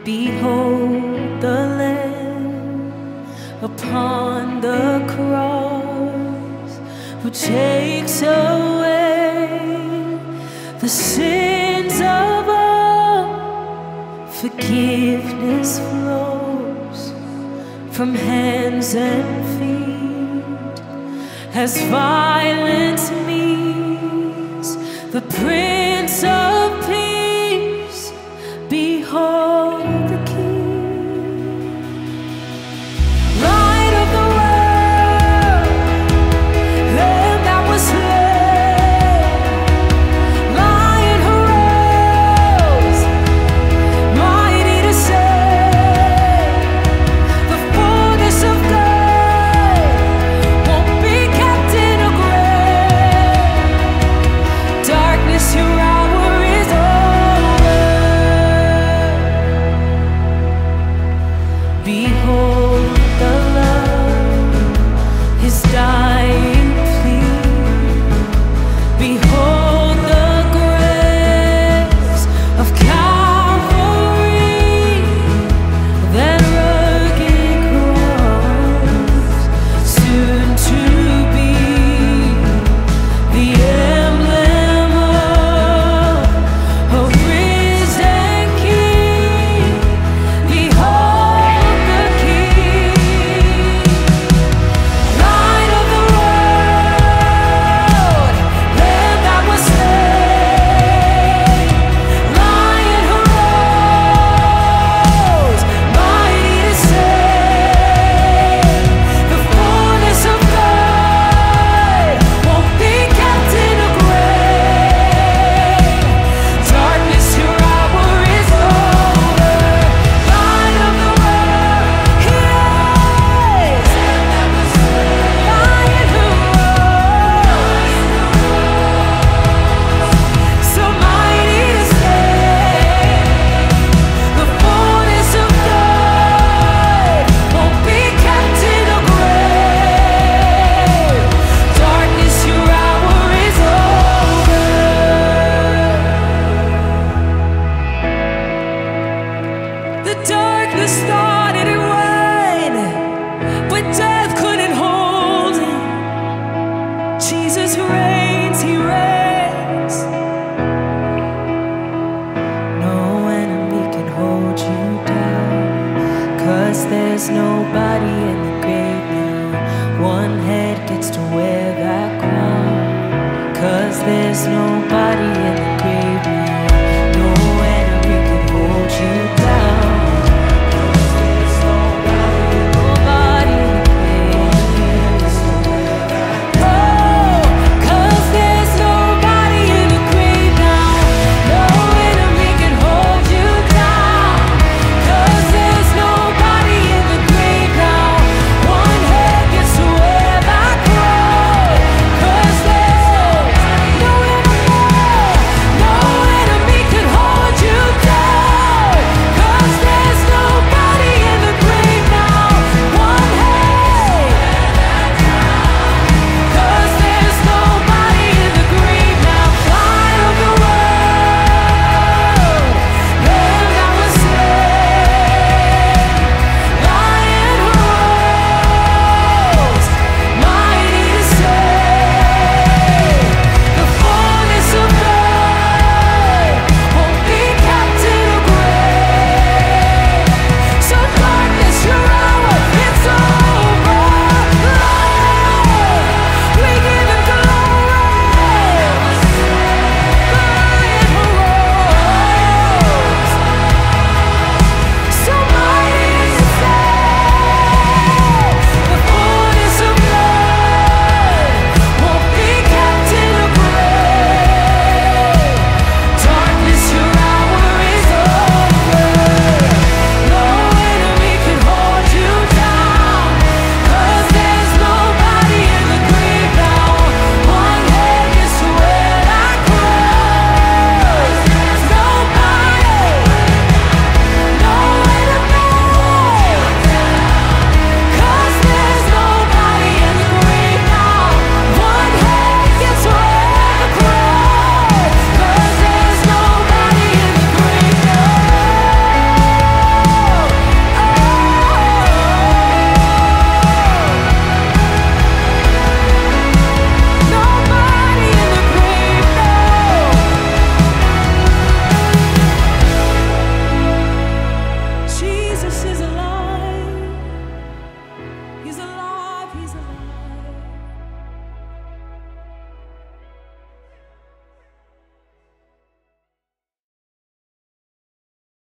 Behold the Lamb upon the cross, who takes away the sins of all. Forgiveness flows from hands and feet as violence meets the Prince of Peace. Behold the King, Light of the world, Lamb that was slain, Lion who rose, mighty to save. The fullness of God won't be kept in a grave. Darkness, your hour is over. Behold the love, his dying plea. Behold the grace of Calvary, that rugged cross, soon to be the emblem of a risen King. Behold the King, Light of the world, Lamb that was slain, Lion who rose, mighty to save. The fullness of God won't be kept in a grave. Darkness, your hour is over. Light of the world, he is. Lion who rose, so mighty to save. The fullness of God won't be kept in a grave. Darkness, your hour is over. The darkness thought it would, but death couldn't hold him. Jesus reigns, he reigns. No enemy can hold you down, 'cause there's nobody in the grave now. One